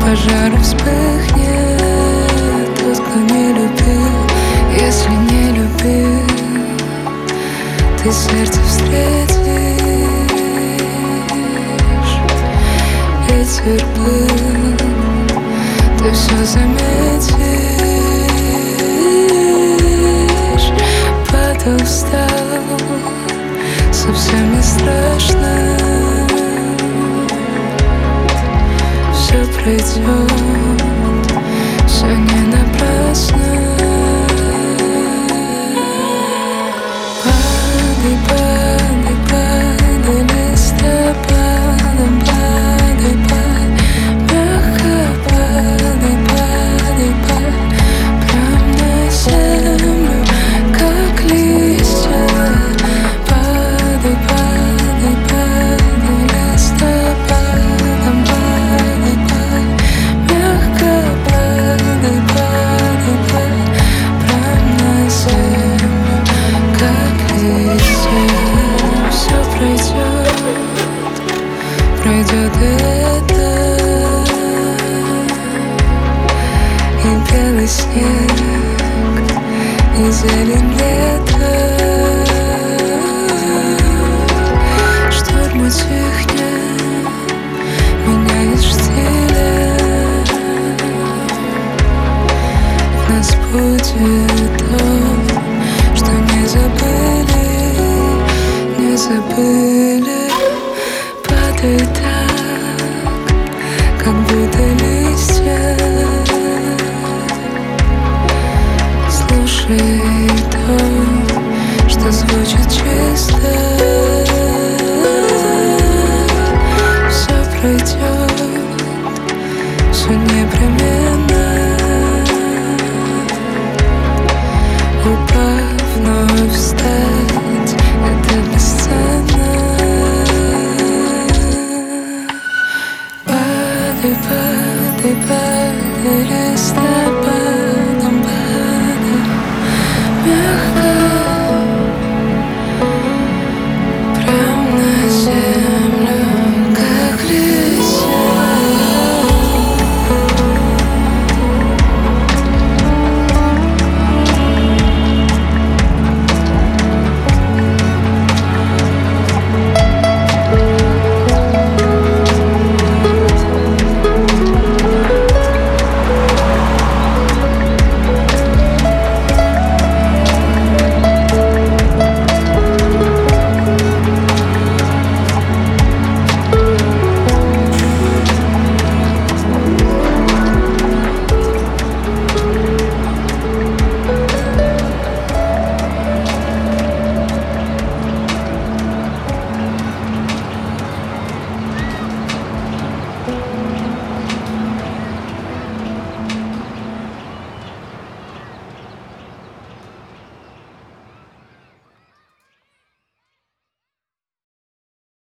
пожар вспыхнет тот, кто не любил. Если не любил, ты сердце встретишь. Ветер был, ты все заметишь. Падал, встал, совсем не страшно. Все пройдет, все не напрасно. Падай, падай, падай, листопадом, падай, падай, мягко падай, падай, падай, прям на землю, как листья. Падай, падай, падай, листопадом, падай, падай, мягко падай, падай, падай, прям на землю, как листья. Все пройдет, пройдет это, и белый снег, и зелень лета. Шторм утихнет, меняет штиле. В нас будет то, что не забыли, не забыли. Падает так, как будто листья. Слушай то, что звучит чисто. Все пройдет, все непременно. Упав, вновь встать, это бесценно. Падай, падай, падай,